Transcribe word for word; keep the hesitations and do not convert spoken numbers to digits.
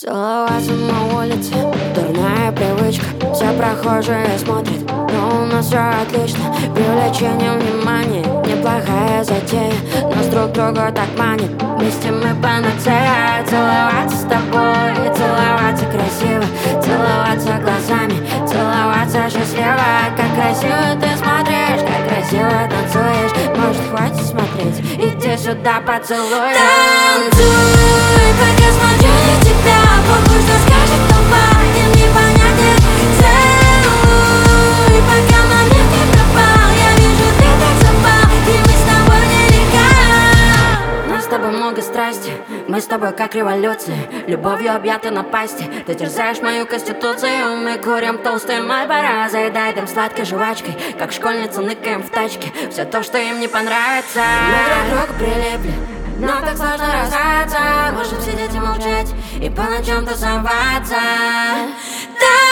Целоваться на улице, дурная привычка. Все прохожие смотрят, но у нас все отлично. Привлечение внимания, неплохая затея. Нас друг друга так манит, вместе мы панацея. Целоваться с тобой, целоваться красиво, целоваться глазами, целоваться счастливо. Как красиво ты смотришь, как красиво танцуешь. Может, хватит смотреть, иди сюда, поцелуй. Танцуй, пока смотрю на тебя. Похуй, что скажет толпа, им непонятен. Целуй, пока момент не пропал. Я вижу, ты так запал, и мы с тобой не река. У нас с тобой много страсти, мы с тобой как революция. Любовью объяты напасти, ты терзаешь мою конституцию. Мы курим толстые мальборо, заедаем сладкой жвачкой. Как школьницы ныкаем в тачке, все то, что им не понравится. Мы друг к другу прилипли, нам так сложно расстаться. Можем сидеть и молчать, и по ночам тусоваться. Да.